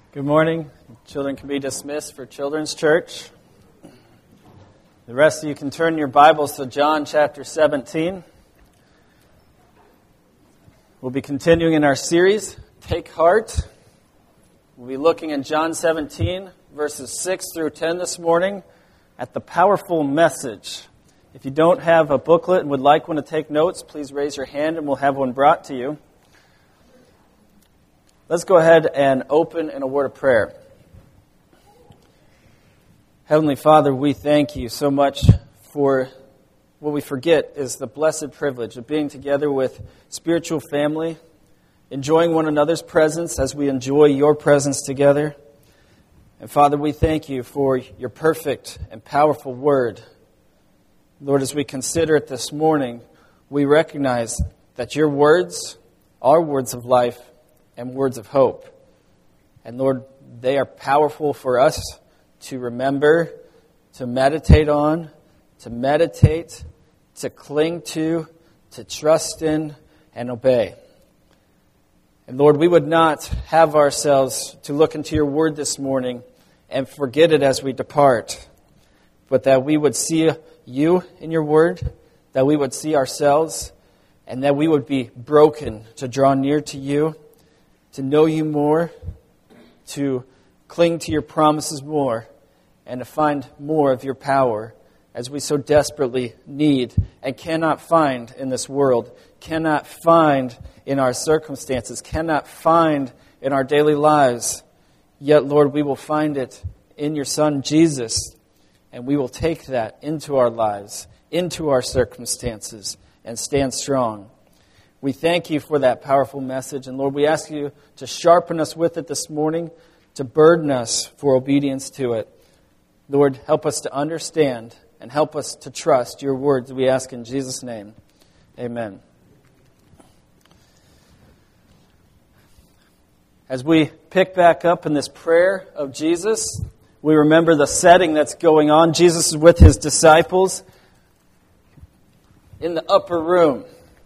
Good morning. Children can be dismissed for Children's Church. The rest of you can turn your Bibles to John chapter 17. We'll be continuing in our series, Take Heart. We'll be looking in John 17, verses 6 through 10 this morning at the powerful message. If you don't have a booklet and would like one to take notes, please raise your hand and we'll have one brought to you. Let's go ahead and open in a word of prayer. Heavenly Father, we thank you so much for what we forget is the blessed privilege of being together with spiritual family, enjoying one another's presence as we enjoy your presence together. And Father, we thank you for your perfect and powerful word. Lord, as we consider it this morning, we recognize that your words are words of life and words of hope. And Lord, they are powerful for us to remember, to meditate on, to cling to trust in, and obey. And Lord, we would not have ourselves to look into your word this morning and forget it as we depart, but that we would see you in your word, that we would see ourselves, and that we would be broken to draw near to you, to know you more, to cling to your promises more, and to find more of your power as we so desperately need and cannot find in this world, cannot find in our circumstances, cannot find in our daily lives. Yet, Lord, we will find it in your Son, Jesus, and we will take that into our lives, into our circumstances, and stand strong. We thank you for that powerful message. And Lord, we ask you to sharpen us with it this morning, to burden us for obedience to it. Lord, help us to understand and help us to trust your words, we ask in Jesus' name. Amen. As we pick back up in this prayer of Jesus, we remember the setting that's going on. Jesus is with his disciples in the upper room.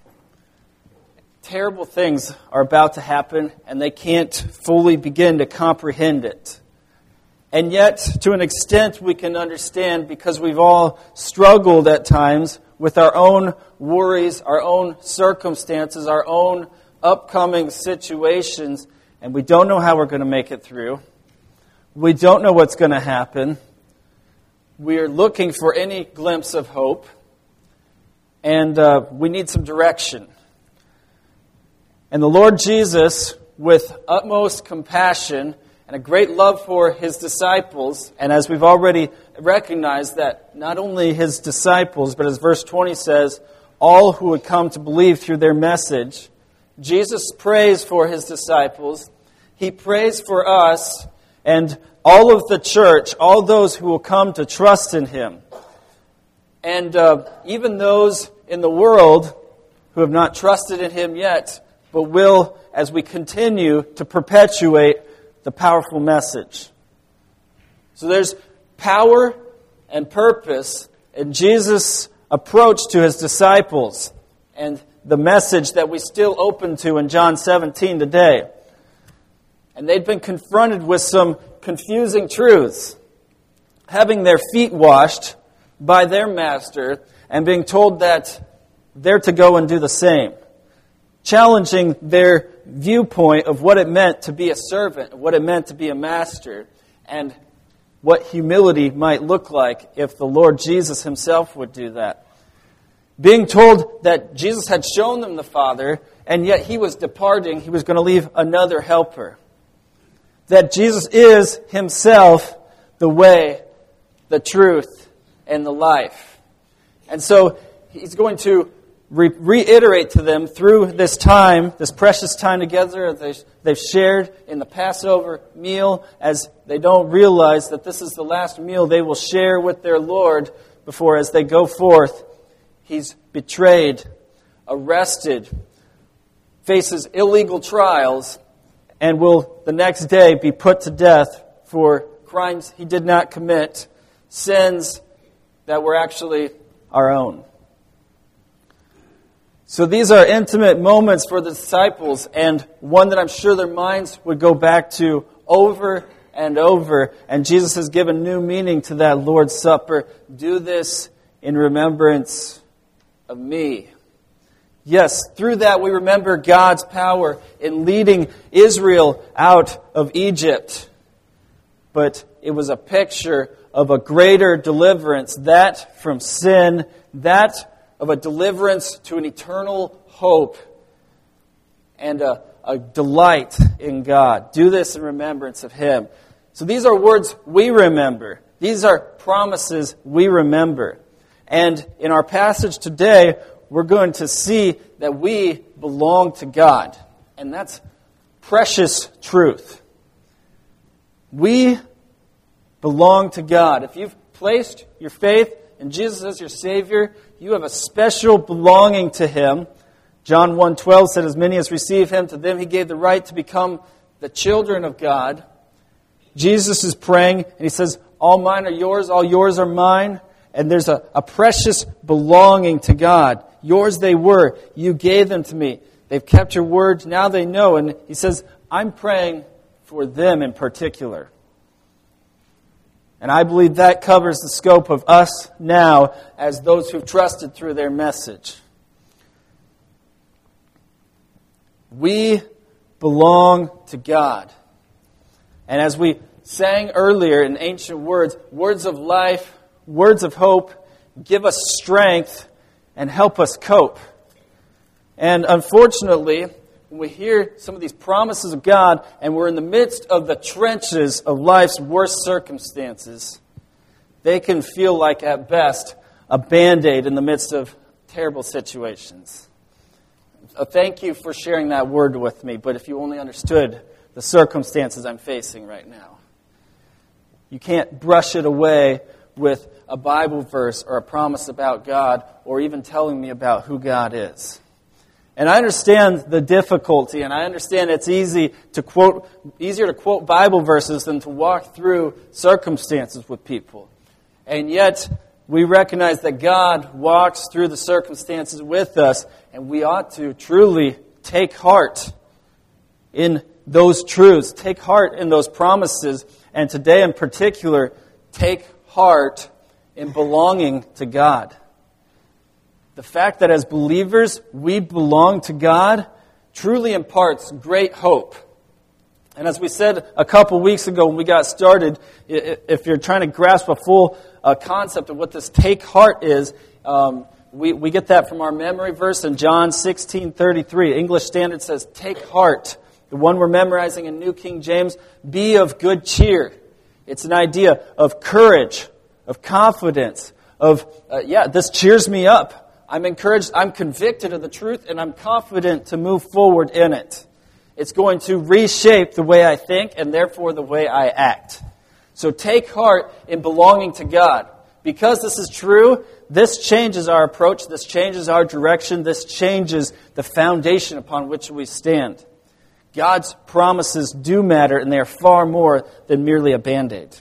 Terrible things are about to happen, and they can't fully begin to comprehend it. And yet, to an extent, we can understand because we've all struggled at times with our own worries, our own circumstances, our own upcoming situations, and we don't know how we're going to make it through. We don't know what's going to happen. We are looking for any glimpse of hope, and we need some direction. And the Lord Jesus, with utmost compassion and a great love for his disciples, and as we've already recognized that not only his disciples, but as verse 20 says, all who would come to believe through their message, Jesus prays for his disciples. He prays for us and all of the church, all those who will come to trust in him. And even those in the world who have not trusted in him yet, but will as we continue to perpetuate the powerful message. So there's power and purpose in Jesus' approach to his disciples and the message that we still open to in John 17 today. And they'd been confronted with some confusing truths, having their feet washed by their master and being told that they're to go and do the same. Challenging their viewpoint of what it meant to be a servant, what it meant to be a master, and what humility might look like if the Lord Jesus himself would do that. Being told that Jesus had shown them the Father, and yet he was departing, he was going to leave another helper. That Jesus is himself the way, the truth, and the life. And so he's going to reiterate to them through this time, this precious time together they've shared in the Passover meal, as they don't realize that this is the last meal they will share with their Lord before, as they go forth, he's betrayed, arrested, faces illegal trials, and will the next day be put to death for crimes he did not commit, sins that were actually our own. So these are intimate moments for the disciples, and one that I'm sure their minds would go back to over and over. And Jesus has given new meaning to that Lord's Supper. Do this in remembrance of me. Yes, through that we remember God's power in leading Israel out of Egypt. But it was a picture of a greater deliverance, that from sin, that of a deliverance to an eternal hope and a delight in God. Do this in remembrance of Him. So these are words we remember. These are promises we remember. And in our passage today, we're going to see that we belong to God. And that's precious truth. We belong to God. If you've placed your faith in Jesus as your Savior, you have a special belonging to Him. John 1:12 said, as many as receive Him, to them He gave the right to become the children of God. Jesus is praying, and He says, all mine are yours, all yours are mine. And there's a precious belonging to God. Yours they were. You gave them to me. They've kept your word. Now they know. And He says, I'm praying for them in particular. And I believe that covers the scope of us now as those who've trusted through their message. We belong to God. And as we sang earlier in ancient words, words of life, words of hope, give us strength and help us cope. And unfortunately, when we hear some of these promises of God and we're in the midst of the trenches of life's worst circumstances, they can feel like, at best, a Band-Aid in the midst of terrible situations. Thank you for sharing that word with me, but if you only understood the circumstances I'm facing right now. You can't brush it away with a Bible verse or a promise about God or even telling me about who God is. And I understand the difficulty, and I understand it's easier to quote Bible verses than to walk through circumstances with people. And yet, we recognize that God walks through the circumstances with us, and we ought to truly take heart in those truths, take heart in those promises, and today in particular, take heart in belonging to God. The fact that as believers we belong to God truly imparts great hope. And as we said a couple weeks ago when we got started, if you're trying to grasp a full concept of what this take heart is, we get that from our memory verse in John 16:33. English Standard says, take heart. The one we're memorizing in New King James, be of good cheer. It's an idea of courage, of confidence, of, this cheers me up. I'm encouraged, I'm convicted of the truth, and I'm confident to move forward in it. It's going to reshape the way I think and therefore the way I act. So take heart in belonging to God. Because this is true, this changes our approach, this changes our direction, this changes the foundation upon which we stand. God's promises do matter, and they are far more than merely a Band-Aid.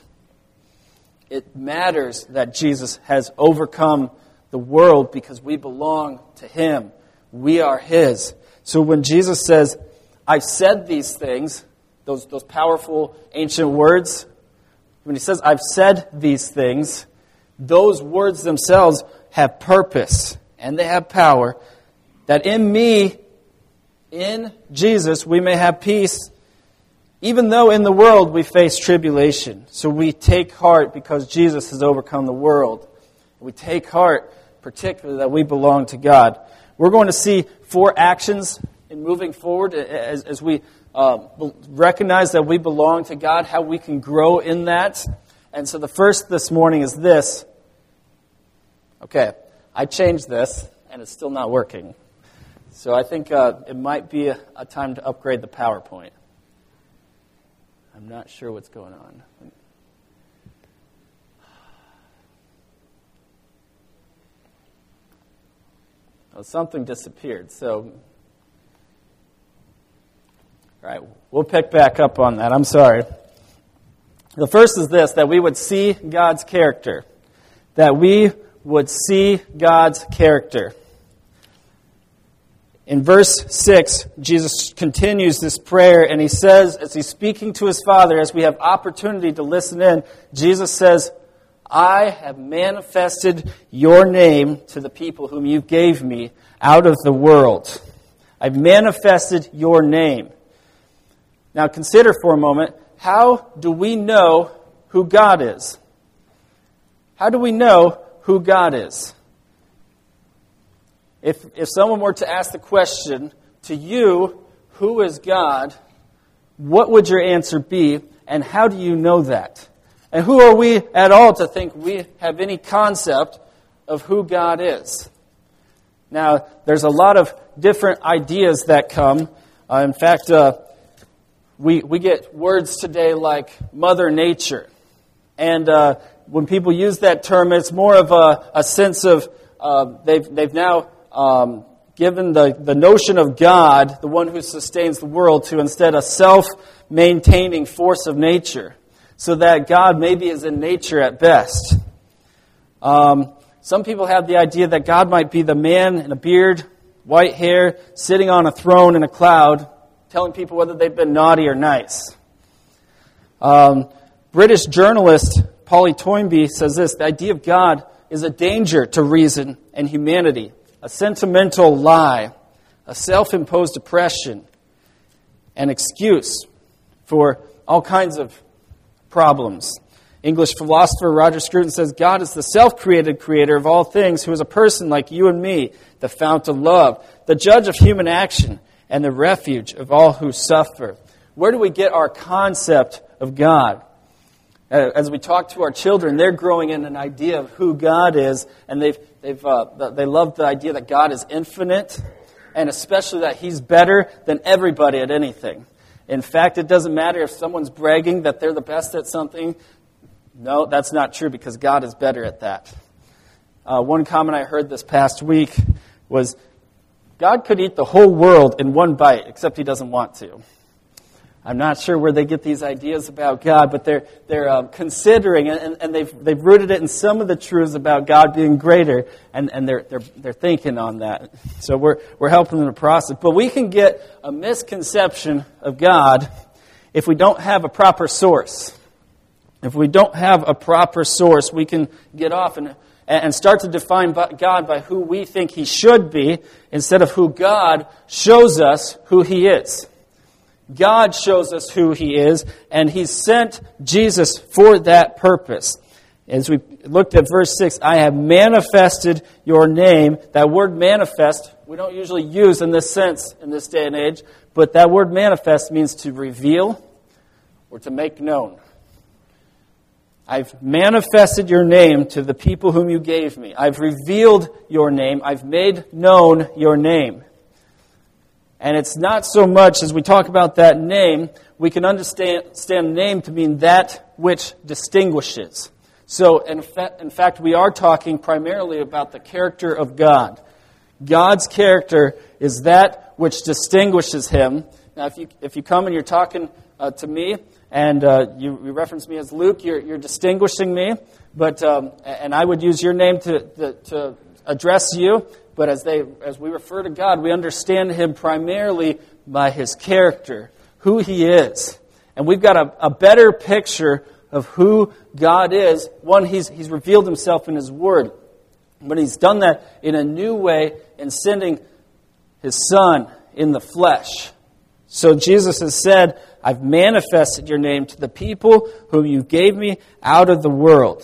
It matters that Jesus has overcome the world because we belong to Him. We are His. So when Jesus says, I've said these things, those powerful ancient words, when He says, I've said these things, those words themselves have purpose and they have power, that in me, in Jesus, we may have peace, even though in the world we face tribulation. So we take heart because Jesus has overcome the world. We take heart, particularly that we belong to God. We're going to see 4 actions in moving forward as we recognize that we belong to God, how we can grow in that. And so the first this morning is this. Okay, I changed this, and it's still not working. So I think it might be a time to upgrade the PowerPoint. I'm not sure what's going on. Well, something disappeared, so... All right, we'll pick back up on that. I'm sorry. The first is this, that we would see God's character. That we would see God's character. In verse 6, Jesus continues this prayer, and he says, as he's speaking to his Father, as we have opportunity to listen in, Jesus says, I have manifested your name to the people whom you gave me out of the world. I've manifested your name. Now consider for a moment, how do we know who God is? How do we know who God is? If someone were to ask the question to you, who is God, what would your answer be, and how do you know that? And who are we at all to think we have any concept of who God is? Now, there's a lot of different ideas that come. In fact, we get words today like Mother Nature. And when people use that term, it's more of a sense of they've now given the notion of God, the one who sustains the world, to instead a self-maintaining force of nature, so that God maybe is in nature at best. Some people have the idea that God might be the man in a beard, white hair, sitting on a throne in a cloud, telling people whether they've been naughty or nice. British journalist Polly Toynbee says this: the idea of God is a danger to reason and humanity, a sentimental lie, a self-imposed oppression, an excuse for all kinds of problems. English philosopher Roger Scruton says, God is the self-created creator of all things, who is a person like you and me, the fount of love, the judge of human action, and the refuge of all who suffer. Where do we get our concept of God? As we talk to our children, they're growing in an idea of who God is, and they love the idea that God is infinite, and especially that He's better than everybody at anything. In fact, it doesn't matter if someone's bragging that they're the best at something. No, that's not true, because God is better at that. One comment I heard this past week was, God could eat the whole world in one bite, except He doesn't want to. I'm not sure where they get these ideas about God, but they're considering, and they've rooted it in some of the truths about God being greater, and they're thinking on that. So we're helping them to process. But we can get a misconception of God if we don't have a proper source. If we don't have a proper source, we can get off and start to define God by who we think He should be, instead of who God shows us who He is. God shows us who He is, and He sent Jesus for that purpose. As we looked at verse 6, I have manifested your name. That word manifest, we don't usually use in this sense in this day and age, but that word manifest means to reveal or to make known. I've manifested your name to the people whom you gave me. I've revealed your name. I've made known your name. And it's not so much, as we talk about that name, we can understand name to mean that which distinguishes. So, in fact, we are talking primarily about the character of God. God's character is that which distinguishes Him. Now, if you come and you're talking to me, and you reference me as Luke, you're distinguishing me, but and I would use your name to address you. But as we refer to God, we understand Him primarily by His character, who He is. And we've got a better picture of who God is. One, He's revealed Himself in His Word. But He's done that in a new way in sending His Son in the flesh. So Jesus has said, I've manifested your name to the people whom you gave me out of the world.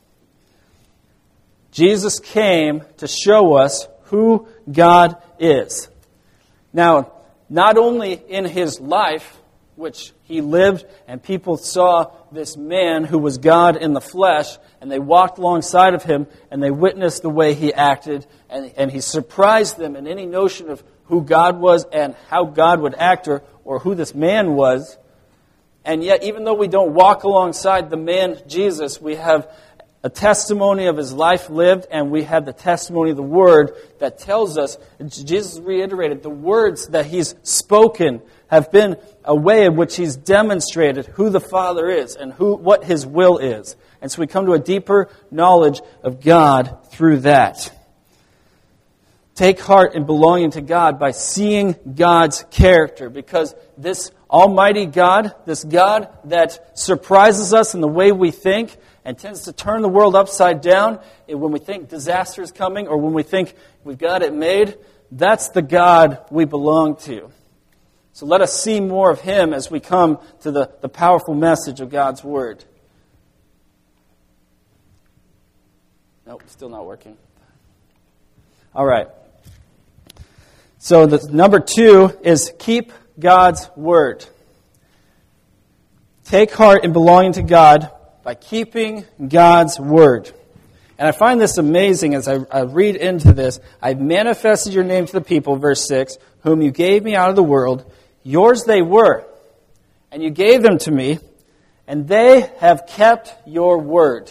Jesus came to show us who God is. Now, not only in His life, which He lived, and people saw this man who was God in the flesh, and they walked alongside of Him, and they witnessed the way He acted, and He surprised them in any notion of who God was and how God would act, or who this man was. And yet, even though we don't walk alongside the man Jesus, we have a testimony of His life lived, and we have the testimony of the Word that tells us, Jesus reiterated, the words that He's spoken have been a way in which He's demonstrated who the Father is and what His will is. And so we come to a deeper knowledge of God through that. take heart in belonging to God by seeing God's character, because this almighty God, this God that surprises us in the way we think and tends to turn the world upside down when we think disaster is coming or when we think we've got it made, that's the God we belong to. So let us see more of Him as we come to the powerful message of God's Word. Nope, still not working. All right. So the number 2 is keep God's Word. Take heart in belonging to God by keeping God's Word. And I find this amazing as I read into this. I've manifested your name to the people, verse 6, whom you gave me out of the world. Yours they were, and you gave them to me, and they have kept your word.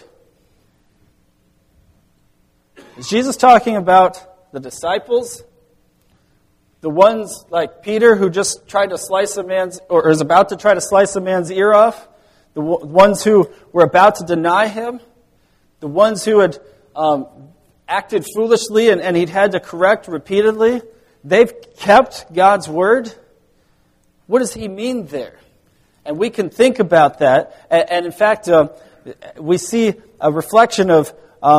Is Jesus talking about the disciples? The ones like Peter who just tried to slice a man's, or is about to try to slice a man's ear off? The ones who were about to deny him? The ones who had acted foolishly and he'd had to correct repeatedly? They've kept God's word? What does he mean there? And we can think about that. And in fact, we see a reflection of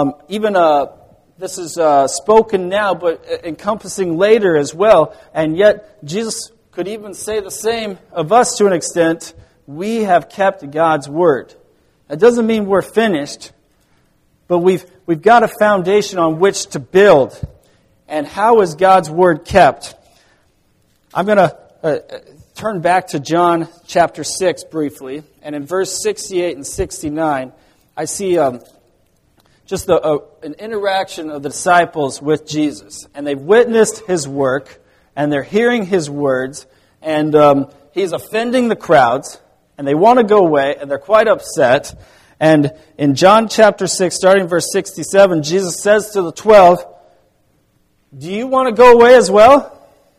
this is spoken now, but encompassing later as well. And yet, Jesus could even say the same of us to an extent. We have kept God's word. That doesn't mean we're finished, but we've got a foundation on which to build. And how is God's word kept? I'm going to turn back to John chapter 6 briefly. And in verse 68 and 69, I see just an interaction of the disciples with Jesus. And they've witnessed His work, and they're hearing His words, and He's offending the crowds, and they want to go away, and they're quite upset. And in John chapter 6, starting verse 67, Jesus says to the 12, "Do you want to go away as well?"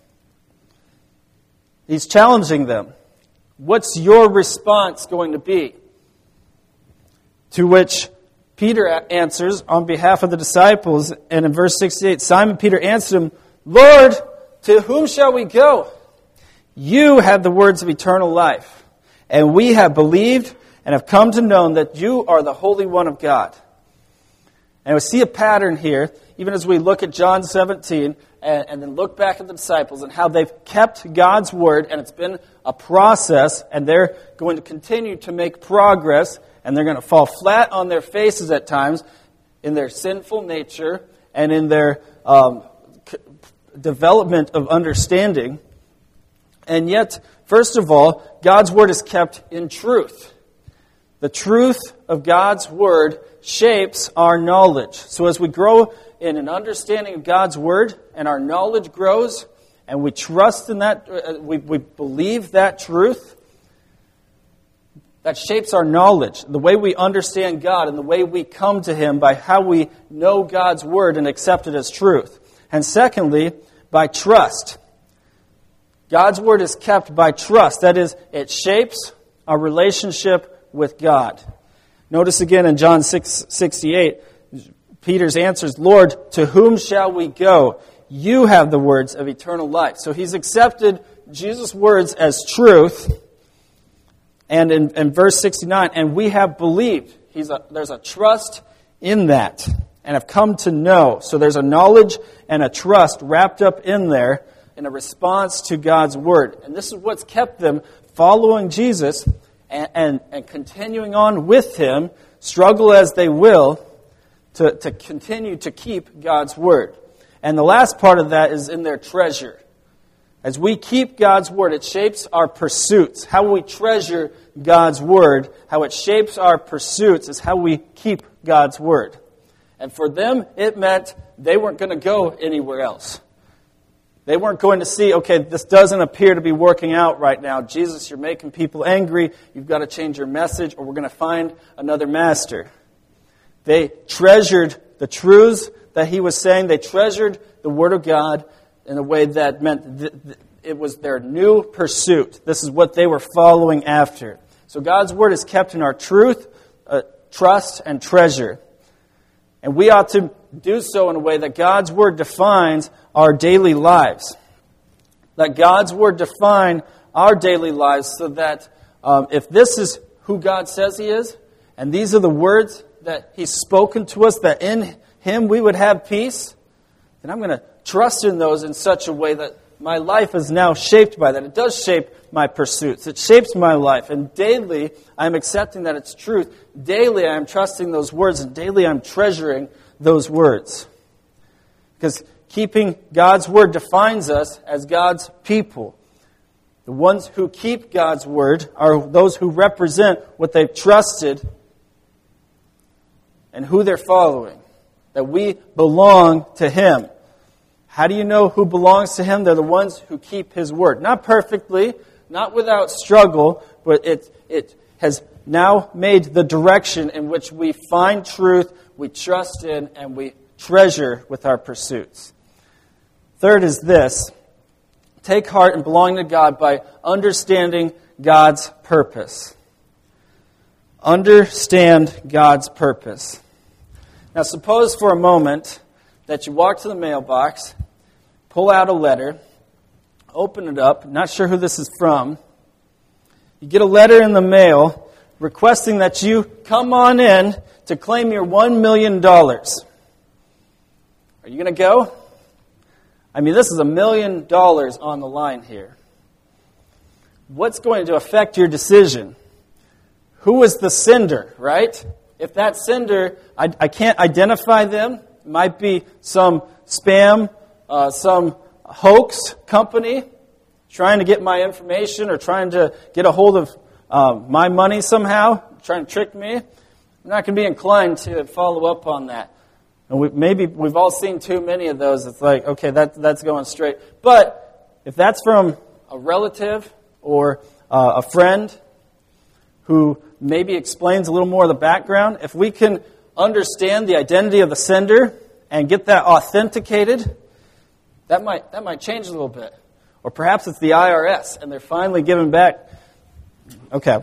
He's challenging them. What's your response going to be? To which Peter answers on behalf of the disciples, and in verse 68, Simon Peter answered him, "Lord, to whom shall we go? You have the words of eternal life, and we have believed and have come to know that you are the Holy One of God." And we see a pattern here, even as we look at John 17, and then look back at the disciples and how they've kept God's word, and it's been a process, and they're going to continue to make progress, and they're going to fall flat on their faces at times in their sinful nature and in their development of understanding. And yet, first of all, God's word is kept in truth. The truth of God's word shapes our knowledge. So as we grow in an understanding of God's word and our knowledge grows and we trust in that, we believe that truth, that shapes our knowledge, the way we understand God and the way we come to Him by how we know God's word and accept it as truth. And secondly, by trust. God's word is kept by trust. That is, it shapes our relationship with God. Notice again in John 6:68, Peter's answer is, "Lord, to whom shall we go? You have the words of eternal life." So he's accepted Jesus' words as truth. And in verse 69, "And we have believed." There's a trust in that, and have come to know. So there's a knowledge and a trust wrapped up in there in a response to God's word. And this is what's kept them following Jesus and continuing on with Him, struggle as they will, to continue to keep God's word. And the last part of that is in their treasure. As we keep God's word, it shapes our pursuits. How we treasure God's word, how it shapes our pursuits is how we keep God's word. And for them, it meant they weren't going to go anywhere else. They weren't going to see, okay, this doesn't appear to be working out right now. Jesus, you're making people angry. You've got to change your message, or we're going to find another master. They treasured the truths that He was saying. They treasured the Word of God in a way that meant it was their new pursuit. This is what they were following after. So God's Word is kept in our truth, trust, and treasure. And we ought to do so in a way that God's Word defines our daily lives. Let God's Word define our daily lives so that if this is who God says He is, and these are the words that He's spoken to us, that in Him we would have peace, then I'm going to trust in those in such a way that my life is now shaped by that. It does shape my pursuits. It shapes my life. And daily, I'm accepting that it's truth. Daily, I'm trusting those words. And daily, I'm treasuring those words. Because keeping God's Word defines us as God's people. The ones who keep God's Word are those who represent what they've trusted and who they're following. That we belong to Him. How do you know who belongs to Him? They're the ones who keep His Word. Not perfectly, not without struggle, but it has now made the direction in which we find truth, we trust in, and we treasure with our pursuits. Third is this. Take heart in belonging to God by understanding God's purpose. Understand God's purpose. Now suppose for a moment that you walk to the mailbox, pull out a letter, open it up, not sure who this is from. You get a letter in the mail requesting that you come on in to claim your $1 million. Are you going to go? I mean, this is $1 million on the line here. What's going to affect your decision? Who is the sender, right? If that sender, I can't identify them. It might be some spam, some hoax company trying to get my information or trying to get a hold of my money somehow, trying to trick me. I'm not going to be inclined to follow up on that. And maybe we've all seen too many of those. It's like, okay, that's going straight. But if that's from a relative or a friend who maybe explains a little more of the background, if we can understand the identity of the sender and get that authenticated, that might change a little bit. Or perhaps it's the IRS and they're finally giving back. Okay.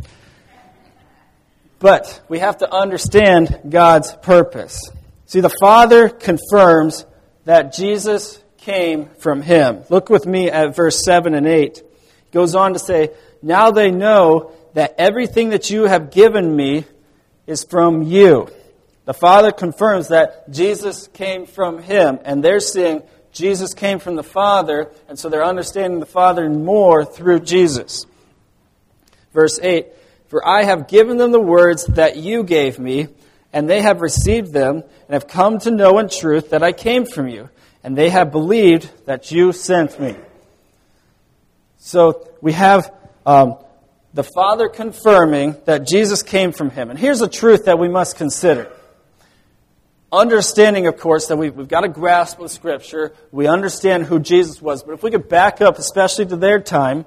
But we have to understand God's purpose. See, the Father confirms that Jesus came from Him. Look with me at verse 7 and 8. He goes on to say, now they know that everything that you have given me is from you. The Father confirms that Jesus came from Him, and they're seeing Jesus came from the Father, and so they're understanding the Father more through Jesus. Verse 8, for I have given them the words that you gave me, and they have received them, and have come to know in truth that I came from you, and they have believed that you sent me. So we have the Father confirming that Jesus came from Him. And here's a truth that we must consider. Understanding, of course, that we've got a grasp of Scripture. We understand who Jesus was. But if we could back up, especially to their time,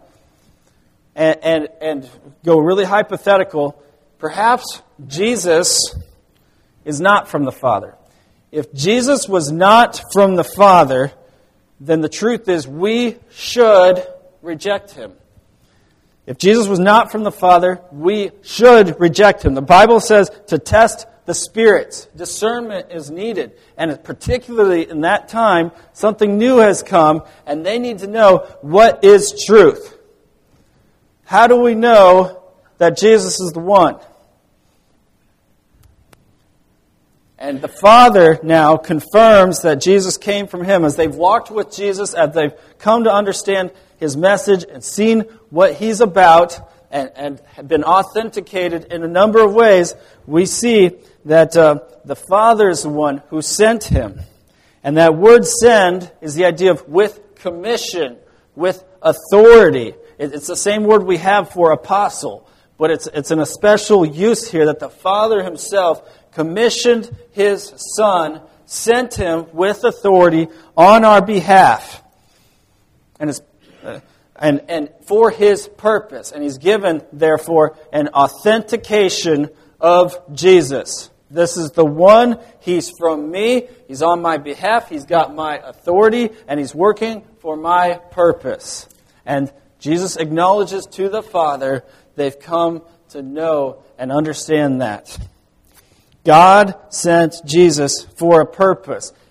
and go really hypothetical, perhaps Jesus is not from the Father. If Jesus was not from the Father, then the truth is we should reject Him. If Jesus was not from the Father, we should reject Him. The Bible says to test the spirits. Discernment is needed. And particularly in that time, something new has come, and they need to know what is truth. How do we know that Jesus is the one? And the Father now confirms that Jesus came from Him. As they've walked with Jesus, as they've come to understand His message and seen what He's about and have been authenticated in a number of ways, we see that the Father is the one who sent Him. And that word send is the idea of with commission, with authority. It's the same word we have for apostle, but it's in a special use here that the Father Himself commissioned His Son, sent Him with authority on our behalf. And for His purpose. And He's given, therefore, an authentication of Jesus. This is the one. He's from me. He's on my behalf. He's got my authority. And He's working for my purpose. And Jesus acknowledges to the Father they've come to know and understand that. God sent Jesus for a purpose.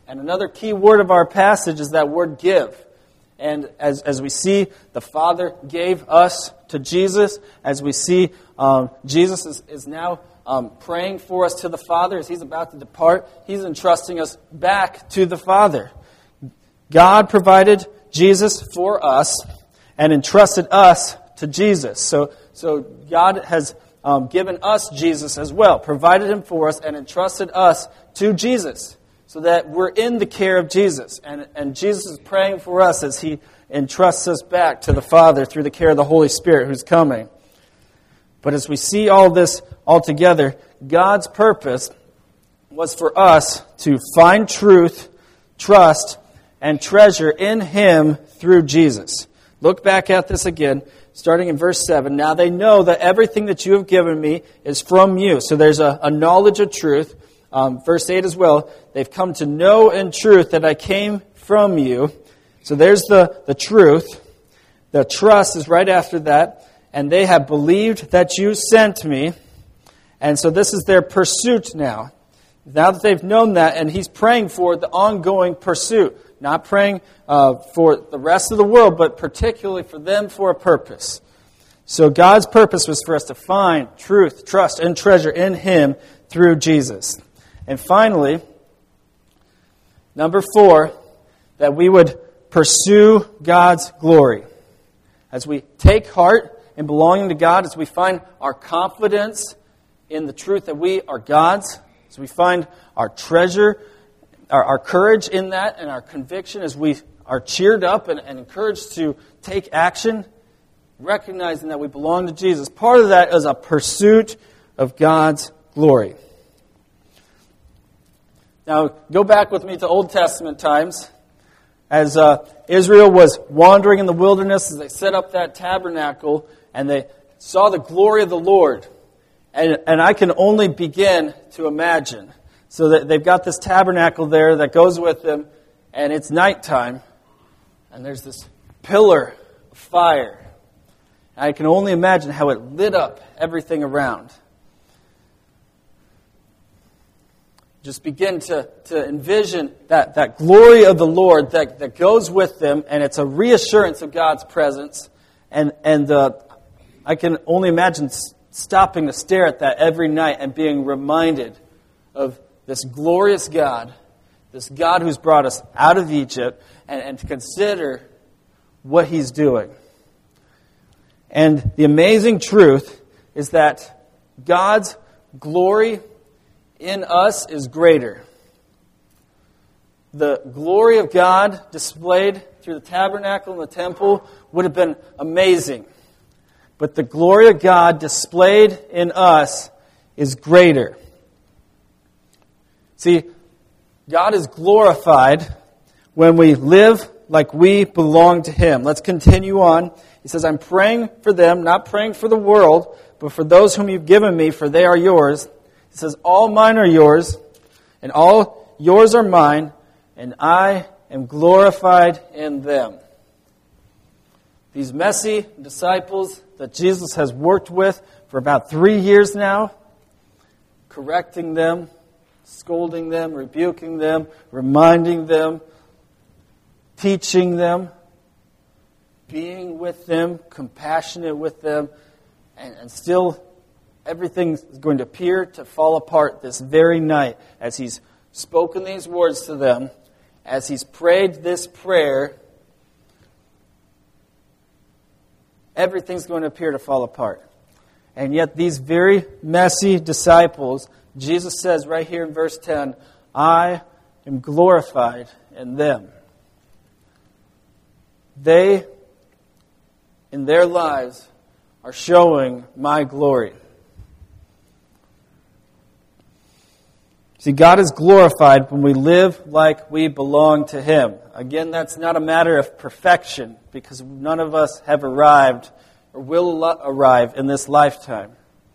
And another key word of our passage is that word give. And as we see, the Father gave us to Jesus. As we see, Jesus is now praying for us to the Father. As He's about to depart, He's entrusting us back to the Father. God provided Jesus for us and entrusted us to Jesus. So God has given us Jesus as well, provided Him for us and entrusted us to Jesus, so that we're in the care of Jesus. And Jesus is praying for us as He entrusts us back to the Father through the care of the Holy Spirit who's coming. But as we see all this all together, God's purpose was for us to find truth, trust, and treasure in Him through Jesus. Look back at this again, starting in verse 7. Now they know that everything that you have given me is from you. So there's a knowledge of truth. Verse 8 as well. They've come to know in truth that I came from you. So there's the truth. The trust is right after that. And they have believed that you sent me. And so this is their pursuit now. Now that they've known that, and He's praying for the ongoing pursuit. Not praying for the rest of the world, but particularly for them for a purpose. So God's purpose was for us to find truth, trust, and treasure in Him through Jesus. And finally, number 4, that we would pursue God's glory. As we take heart in belonging to God, as we find our confidence in the truth that we are God's, as we find our treasure, our courage in that, and our conviction as we are cheered up and encouraged to take action, recognizing that we belong to Jesus. Part of that is a pursuit of God's glory. Now, go back with me to Old Testament times. As Israel was wandering in the wilderness, as they set up that tabernacle, and they saw the glory of the Lord. And I can only begin to imagine. So that they've got this tabernacle there that goes with them, and it's nighttime, and there's this pillar of fire. And I can only imagine how it lit up everything around. Just begin to envision that glory of the Lord that goes with them, and it's a reassurance of God's presence. And I can only imagine stopping to stare at that every night and being reminded of this glorious God, this God who's brought us out of Egypt, and to consider what He's doing. And the amazing truth is that God's glory in us is greater. The glory of God displayed through the tabernacle and the temple would have been amazing. But the glory of God displayed in us is greater. See, God is glorified when we live like we belong to Him. Let's continue on. He says, I'm praying for them, not praying for the world, but for those whom you've given me, for they are yours. He says, all mine are yours, and all yours are mine, and I am glorified in them. These messy disciples that Jesus has worked with for about 3 years now, correcting them, scolding them, rebuking them, reminding them, teaching them, being with them, compassionate with them, and still everything is going to appear to fall apart this very night as He's spoken these words to them, as He's prayed this prayer. Everything's going to appear to fall apart. And yet these very messy disciples, Jesus says right here in verse 10, I am glorified in them. They, in their lives, are showing my glory. See, God is glorified when we live like we belong to Him. Again, that's not a matter of perfection, because none of us have arrived or will arrive in this lifetime.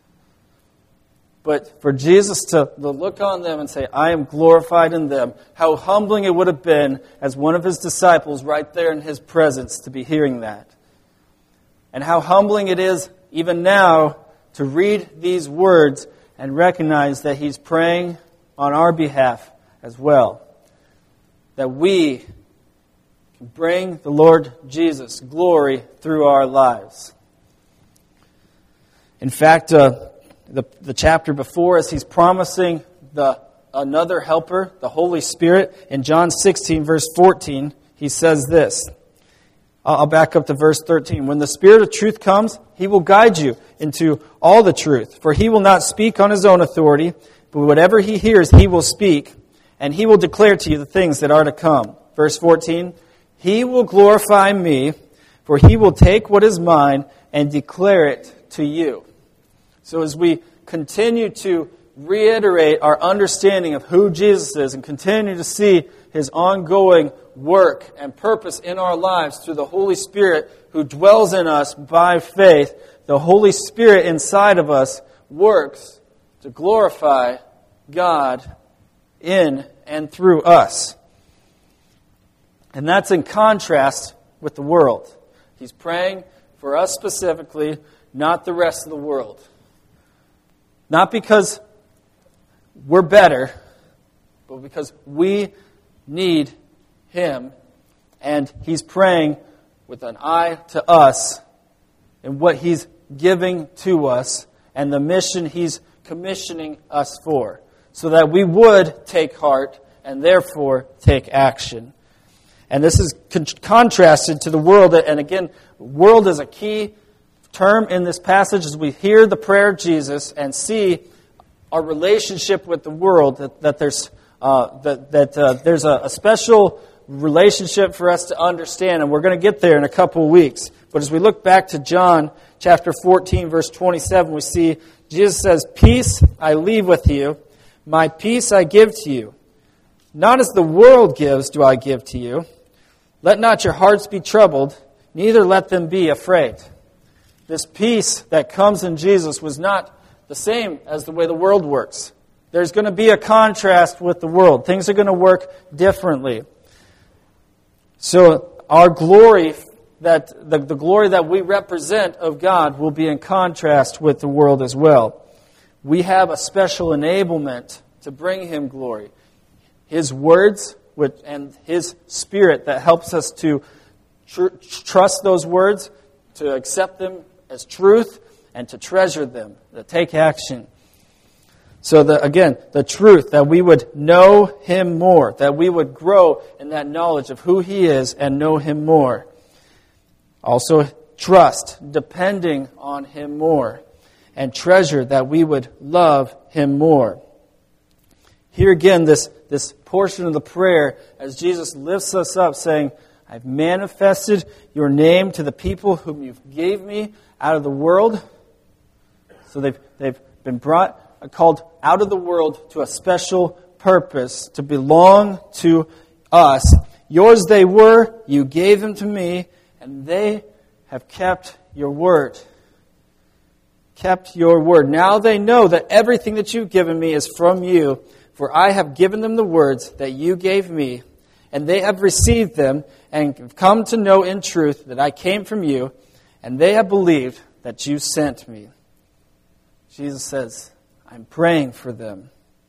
But for Jesus to look on them and say, I am glorified in them, how humbling it would have been as one of His disciples right there in His presence to be hearing that. And how humbling it is even now to read these words and recognize that He's praying on our behalf as well. that we can bring the Lord Jesus glory through our lives. In fact, the chapter before us, he's promising another helper, the Holy Spirit. In John 16, verse 14, he says this. I'll back up to verse 13. When the Spirit of truth comes, he will guide you into all the truth. For he will not speak on his own authority, but whatever he hears, he will speak, and he will declare to you the things that are to come. Verse 14, he will glorify me, for he will take what is mine and declare it to you. So as we continue to reiterate our understanding of who Jesus is and continue to see his ongoing work and purpose in our lives through the Holy Spirit who dwells in us by faith, the Holy Spirit inside of us works to glorify God in and through us. And that's in contrast with the world. He's praying for us specifically, not the rest of the world. Not because we're better, but because we need him, and he's praying with an eye to us and what he's giving to us and the mission he's commissioning us for, so that we would take heart and therefore take action. And this is contrasted to the world, and again, world is a key term in this passage as we hear the prayer of Jesus and see our relationship with the world, that there's a special relationship for us to understand, and we're going to get there in a couple of weeks. But as we look back to John chapter 14, verse 27, we see Jesus says, "Peace I leave with you, my peace I give to you. Not as the world gives do I give to you. Let not your hearts be troubled, neither let them be afraid." This peace that comes in Jesus was not the same as the way the world works. There's going to be a contrast with the world. Things are going to work differently. So our glory, that the glory that we represent of God, will be in contrast with the world as well. We have a special enablement to bring him glory. His words and his Spirit that helps us to trust those words, to accept them as truth, and to treasure them, to take action. So the truth, that we would know him more, that we would grow in that knowledge of who he is and know him more. Also trust, depending on him more. And treasure, that we would love him more. Here again, this portion of the prayer, as Jesus lifts us up, saying, "I've manifested your name to the people whom you gave me out of the world." So they've been called out of the world to a special purpose, to belong to us. Yours they were, you gave them to me, and they have kept your word. Kept your word. Now they know that everything that you've given me is from you, for I have given them the words that you gave me, and they have received them and have come to know in truth that I came from you, and they have believed that you sent me. Jesus says, I'm praying for them.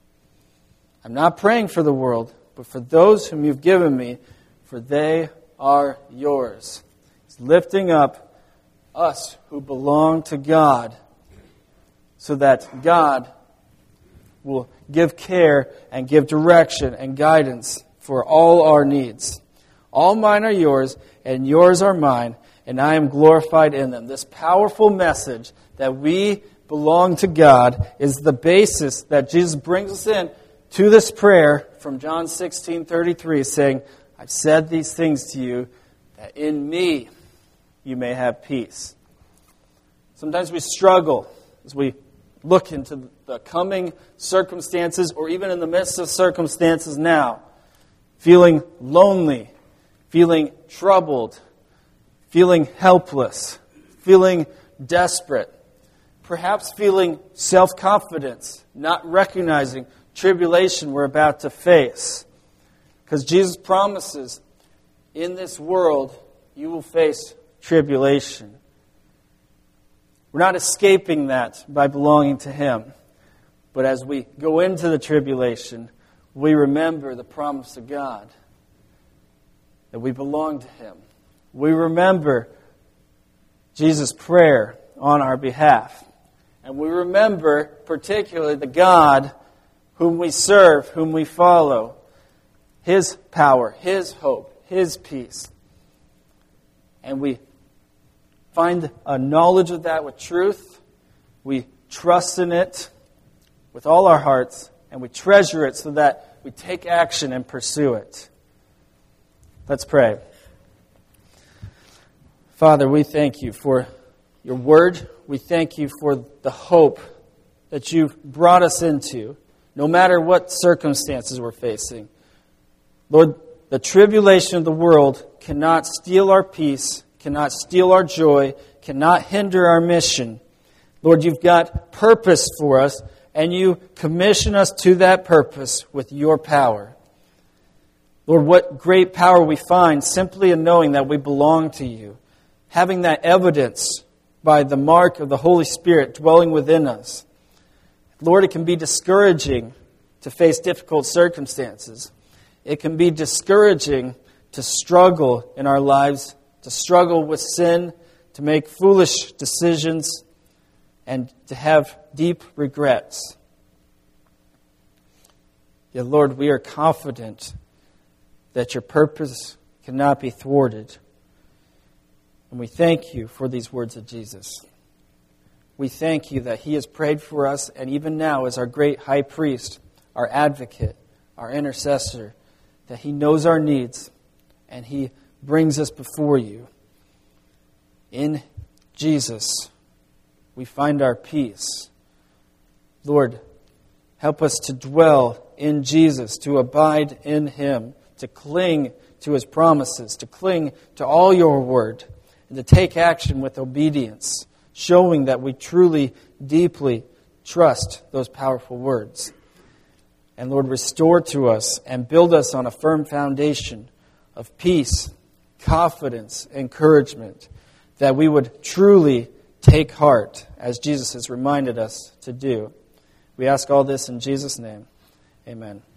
I'm not praying for the world, but for those whom you've given me, for they are yours. He's lifting up us who belong to God, so that God will give care and give direction and guidance for all our needs. All mine are yours, and yours are mine, and I am glorified in them. This powerful message that we belong to God is the basis that Jesus brings us in to this prayer from John 16:33, saying, I've said these things to you, that in me you may have peace. Sometimes we struggle as we look into the coming circumstances, or even in the midst of circumstances now, feeling lonely, feeling troubled, feeling helpless, feeling desperate, perhaps feeling self-confidence, not recognizing tribulation we're about to face. Because Jesus promises, in this world, you will face tribulation. We're not escaping that by belonging to Him. But as we go into the tribulation, we remember the promise of God that we belong to Him. We remember Jesus' prayer on our behalf. And we remember particularly the God whom we serve, whom we follow, His power, His hope, His peace. And we find a knowledge of that with truth. We trust in it with all our hearts, and we treasure it so that we take action and pursue it. Let's pray. Father, we thank You for Your Word. We thank You for the hope that You've brought us into, no matter what circumstances we're facing. Lord, the tribulation of the world cannot steal our peace, cannot steal our joy, cannot hinder our mission. Lord, You've got purpose for us, and You commission us to that purpose with Your power. Lord, what great power we find simply in knowing that we belong to You, having that evidence by the mark of the Holy Spirit dwelling within us. Lord, it can be discouraging to face difficult circumstances. It can be discouraging to struggle in our lives, to struggle with sin, to make foolish decisions, and to have deep regrets. Yet, Lord, we are confident that Your purpose cannot be thwarted. And we thank You for these words of Jesus. We thank You that He has prayed for us, and even now is our great high priest, our advocate, our intercessor, that He knows our needs, and He brings us before You. In Jesus, we find our peace. Lord, help us to dwell in Jesus, to abide in Him, to cling to His promises, to cling to all Your word, and to take action with obedience, showing that we truly, deeply trust those powerful words. And Lord, restore to us and build us on a firm foundation of peace, confidence, encouragement, that we would truly take heart, as Jesus has reminded us to do. We ask all this in Jesus' name. Amen.